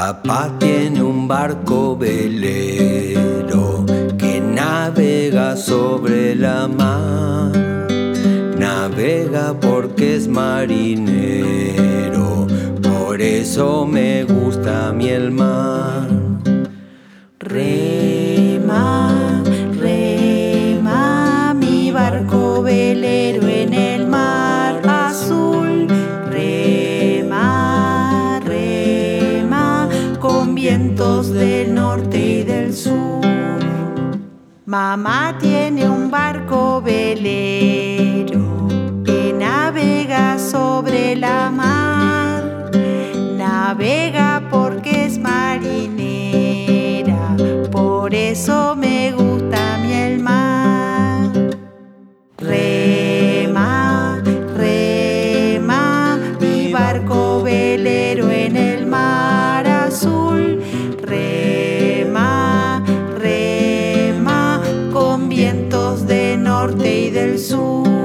Papá tiene un barco velero que navega sobre la mar. Navega porque es marinero, por eso me gusta a mí el mar. Rema, rema, mi barco velero en el mar azul. Rema, rema, con vientos del norte y del sur. Mamá tiene un barco velero que navega sobre la mar. Navega porque es marinera, por eso me gusta a mí el mar. Rema, rema, mi barco velero en el mar azul. Rema, rema, con vientos del norte y del sur.